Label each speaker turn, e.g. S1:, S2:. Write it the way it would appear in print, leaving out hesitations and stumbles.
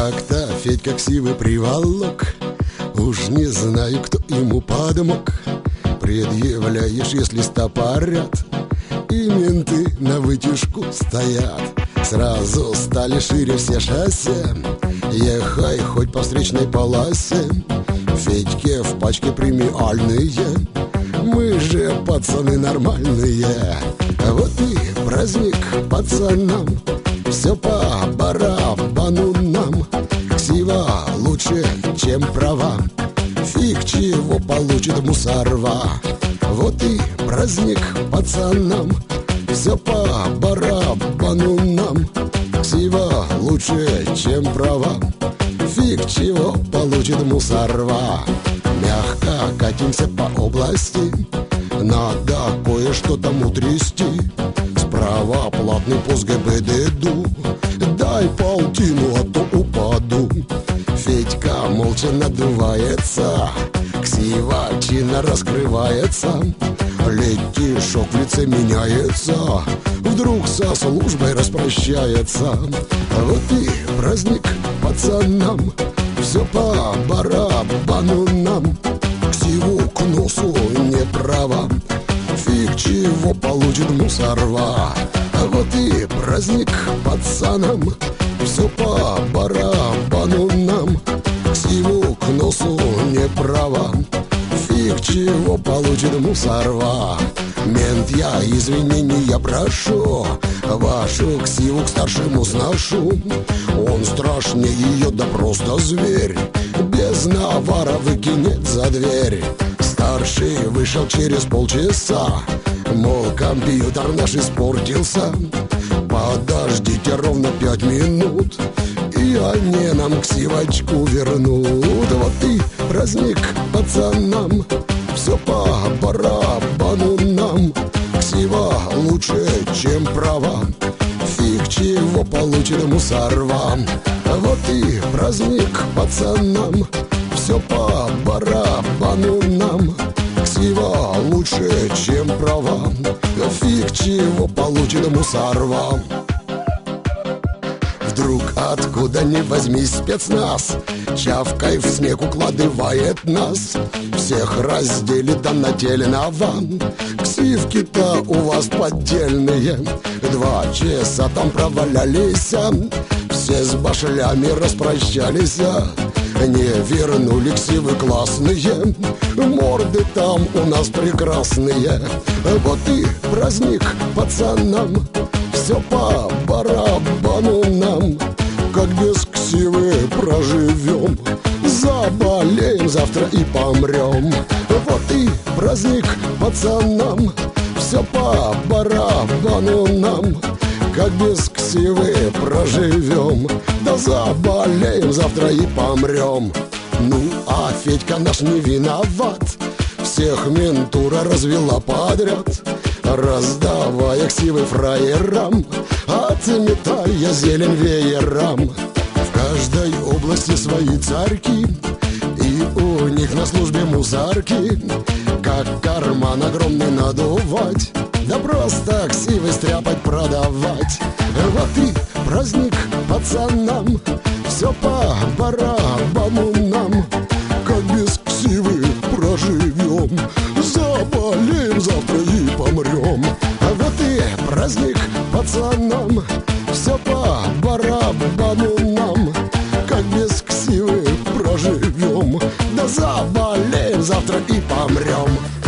S1: Как-то Федька ксивый приволок, уж не знаю, кто ему подмог. Предъявляешь, если стопорят, и менты на вытяжку стоят. Сразу стали шире все шоссе, ехай хоть по встречной полосе. Федьке в пачке премиальные, мы же пацаны нормальные. Вот и праздник пацанам, все по барабану нам. Ксива лучше, чем права, фиг чего получит мусорва. Вот и праздник пацанам, все по барабану нам. Ксива лучше, чем права, фиг чего получит мусорва. Мягко катимся по области, надо кое-что там утрясти. Справа платный пост ГИБДД, дай полтину, а то упаду. Федька молча надувается, ксива чинно раскрывается. Летишок в лице меняется, вдруг со службой распрощается. Вот и праздник пацанам, все по барабану нам. Ксиву к носу не права, фиг чего получит мусорва. Вот и праздник пацанам, все по барабану нам. Ксиву к носу не права, фиг чего получит мусорва. Мент, я извинения прошу, вашу ксиву к старшему сношу. Он страшнее ее, да просто зверь, без навара выкинет за дверь. Старший вышел через полчаса, мол, компьютер наш испортился. Подождите ровно 5 минут, и они нам ксивочку вернут. Вот и праздник пацанам, все по барабану нам. Ксива лучше, чем права, фиг чего получит мусорва. Вот и праздник пацанам, все по барабану нам. Ксива лучше, чем права, фиг чего получит мусорва. Вдруг откуда ни возьмись спецназ, чавкой в снег укладывает нас. Всех разделит да нательного, ксивки-то у вас поддельные. 2 часа там провалялись, все с башлями распрощались. Не вернули ксивы классные, морды там у нас прекрасные. Вот и праздник пацанам, все по барабану нам. Как без ксивы проживем, заболеем завтра и помрем. Вот и праздник пацанам, все по барабану нам. Как без ксивы проживем, да заболеем завтра и помрем. Ну, а Федька наш не виноват, всех ментура развела подряд, раздавая ксивы фраерам, отметая зелень веерам. В каждой области свои царьки, и у них на службе мусарки. Как карман огромный надувать, да просто ксивы стряпать продавать. Вот и праздник пацанам, все по барабану нам. Как без ксивы проживем, заболеем завтра и помрем. Вот и праздник пацанам, все по барабану нам. Как без ксивы проживем, да заболеем завтра и помрем.